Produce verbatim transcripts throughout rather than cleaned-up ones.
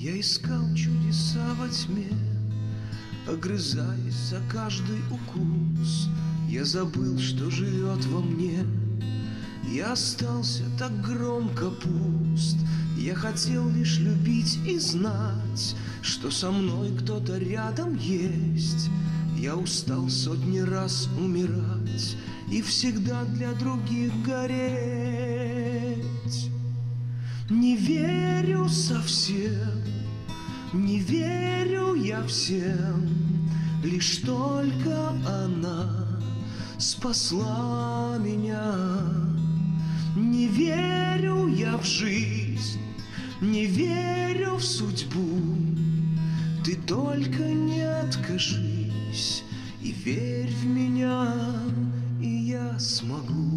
Я искал чудеса во тьме, огрызаясь за каждый укус. Я забыл, что живет во мне. Я остался так громко пуст. Я хотел лишь любить и знать, что со мной кто-то рядом есть. Я устал сотни раз умирать и всегда для других гореть. Не верю совсем, не верю я всем, лишь только она спасла меня. Не верю я в жизнь, не верю в судьбу. Ты только не откажись и верь в меня, и я смогу.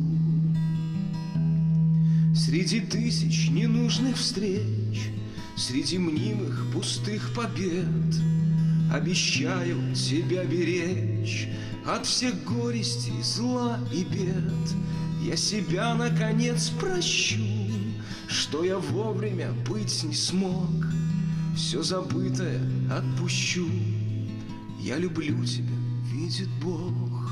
Среди тысяч ненужных встреч, среди мнимых пустых побед, обещаю тебя беречь от всех горестей, зла и бед. Я себя наконец прощу, что я вовремя быть не смог. Все забытое отпущу. Я люблю тебя, видит Бог.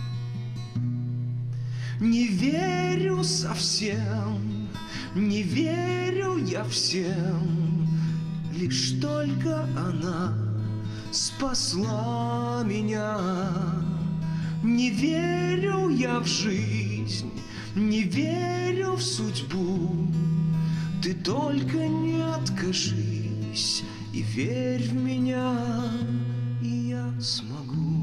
Не верю совсем, не верю я всем, лишь только она спасла меня. Не верю я в жизнь, не верю в судьбу. Ты только не откажись и верь в меня, и я смогу.